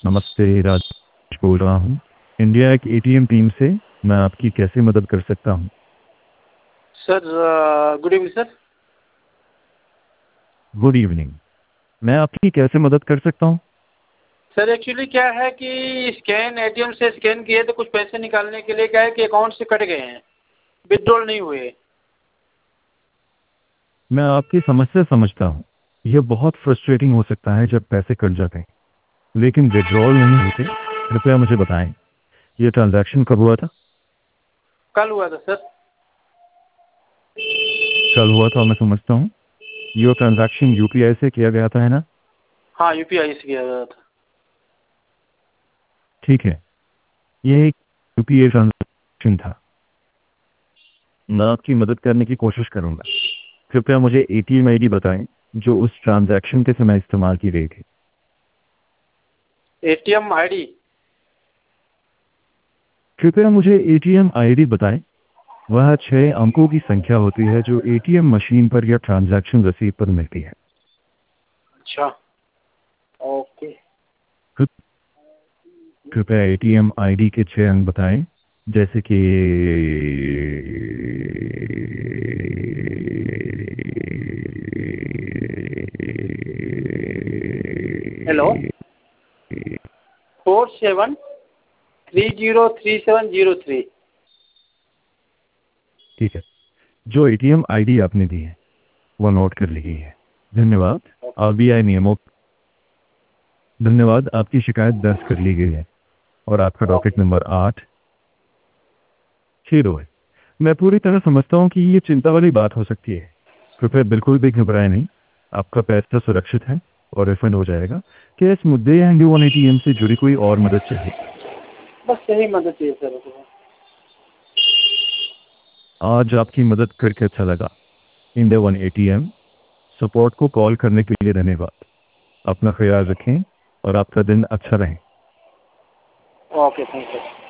नमस्ते, राज बोल रहा हूँ इंडिया एक एटीएम टीम से। मैं आपकी कैसे मदद कर सकता हूँ? Sir good evening sir. Good evening. मैं आपकी कैसे मदद कर सकता हूँ? सर एक्चुअली क्या है कि स्कैन एटीएम से स्कैन किए तो कुछ पैसे निकालने के लिए क्या है कि अकाउंट से कट गए हैं, विथड्रॉल नहीं हुए। मैं आपकी समस्या समझता हूँ। यह बहुत फ्रस्ट्रेटिंग हो सकता है जब पैसे कट जाते हैं लेकिन विड्रॉल नहीं होते। कृपया मुझे बताएं, यह ट्रांजैक्शन कब हुआ था? कल हुआ था सर। कल हुआ था, मैं समझता हूँ। यह ट्रांजैक्शन यूपीआई से किया गया था, है ना? हाँ यूपीआई से किया गया था। ठीक है, यह एक यूपीआई ट्रांजैक्शन था। मैं आपकी मदद करने की कोशिश करूंगा। कृपया मुझे एटीएम आईडी बताएं जो उस ट्रांजैक्शन के समय इस्तेमाल की गई थी। ATM ID? कृपया मुझे एटीएम आईडी बताएं। वह 6 अंकों की संख्या होती है जो एटीएम मशीन पर या ट्रांजैक्शन रसीद पर मिलती है। अच्छा ओके। कृपया एटीएम आईडी के 6 अंक बताएं, जैसे कि हेलो 47303703। ठीक है, जो एटीएम आईडी आपने दी है वह नोट कर ली गई है। धन्यवाद। आरबीआई नियमों धन्यवाद, आपकी शिकायत दर्ज कर ली गई है और आपका डॉकेट नंबर 8 है। मैं पूरी तरह समझता हूँ कि ये चिंता वाली बात हो सकती है। कृपया बिल्कुल भी घबराएं नहीं, आपका पैसा सुरक्षित है और रिफंड हो जाएगा। क्या इस मुद्दे या इंडिया वन एटीएम से जुड़ी कोई और मदद चाहिए? बस यही मदद चाहिए सर। आज आपकी मदद करके अच्छा लगा। इंडिया वन एटीएम सपोर्ट को कॉल करने के लिए धन्यवाद। अपना ख्याल रखें और आपका दिन अच्छा रहे। Okay thank you.